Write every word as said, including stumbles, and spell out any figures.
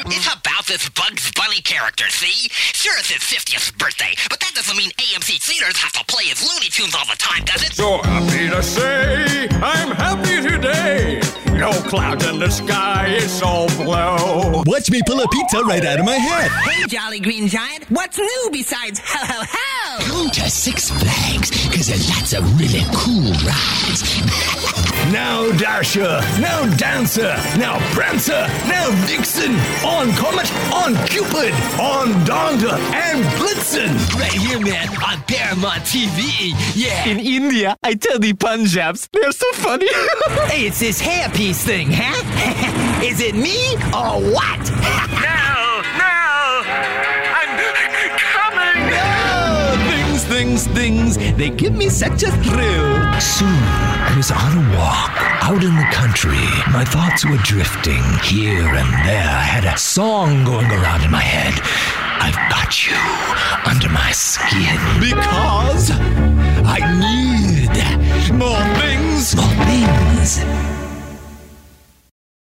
It's about this Bugs Bunny character, see? Sure, it's his fiftieth birthday, but that doesn't mean A M C theaters have to play his Looney Tunes all the time, does it? So happy to say, I'm happy today. No clouds in the sky, it's all blue. Watch me pull a pizza right out of my head. Hey, Jolly Green Giant, what's new besides ho ho ho? Go to Six Flags, because there's lots of really cool rides. Now Dasher, now Dancer, now Prancer, now Vixen, on Comet, on Cupid, on Donda, and Blitzen. Right here, man, on Paramount T V. Yeah. In India, I tell the Punjabs, they're so funny. Hey, it's this hairpiece thing, huh? Is it me or what? No, no, I'm coming. Oh, things, things, things, they give me such a thrill. Soon, I was on a walk, out in the country. My thoughts were drifting here and there. I had a song going around in my head. I've got you under my skin. Because I need